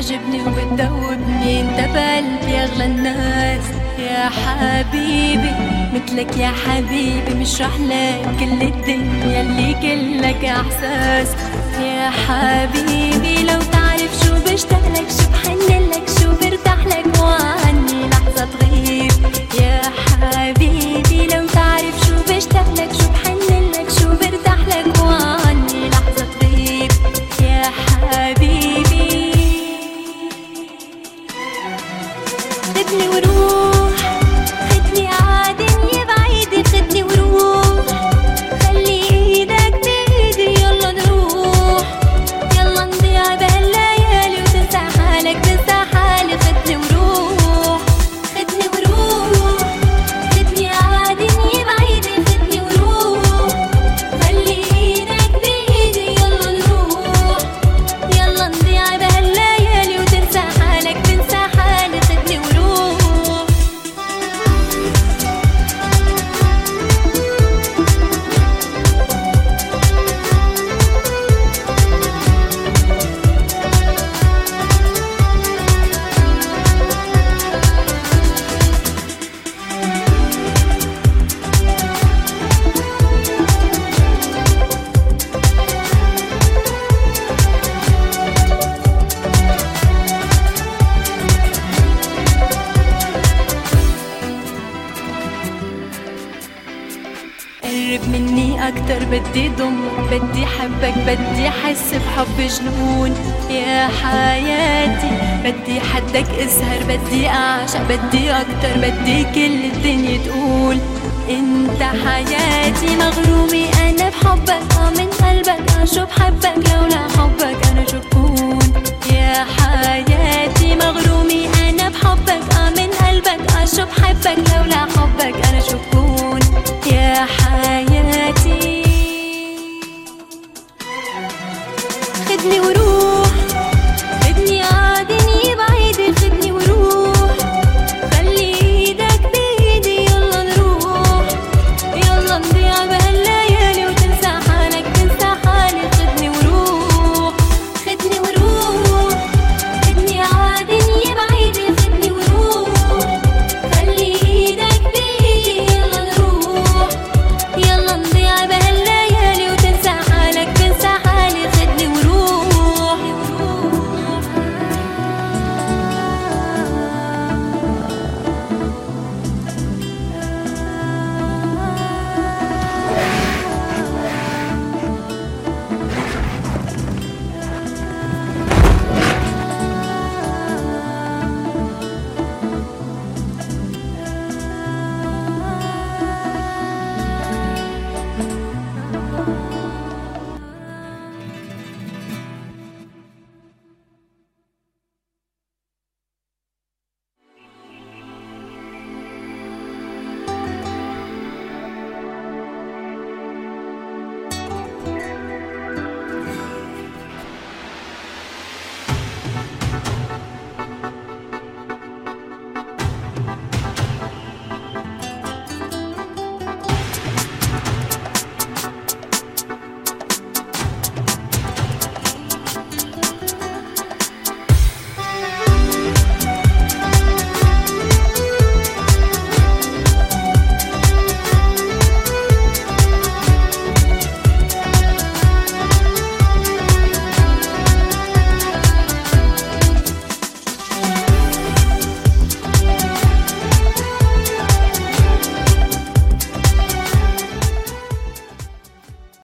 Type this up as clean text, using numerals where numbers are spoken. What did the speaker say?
بتعجبني وبتدوبني، انت بقلبي اغلى الناس يا حبيبي. مثلك يا حبيبي مش رح لاقي كل الدنيا اللي كلك احساس يا حبيبي. لو تعرف شو بشتاقلك، شو بحنلك، شو برتاحلك وعني لحظة تغيب يا حبيبي. لو تعرف شو بشتاقلك، شو بحنلك، شو برتاحلك وعني لحظة تغيب يا حبيبي. خدني وروح، خدني عالدنيا بعيدة، خدني وروح، خلي ايدك بايدي، يلا نروح، يلا نضيع بهالليالي وتنسى حالك، تنسى حالي. خدني وروح، خدني وروح، خدني عالدنيا بعيدة، خدني وروح، خلي ايدك بايدي، يلا نروح، يلا نضيع بهالليالي وتنسى حالك، تنسى حالي. خدني وروح. قرب مني أكتر، بدي ضمك، بدي حبك، بدي حس بحب جنون يا حياتي. بدي حدك اسهر، بدي أعشق، بدي أكتر، بدي كل الدنيا تقول انت حياتي. مغرومي أنا بحبك، من قلبك، شو بحبك، لولا حبك أنا شو بكون يا حياتي. مغرومي أنا بحبك، من قلبك، شو بحبك، لولا حبك أنا شو بكون يا حياتي.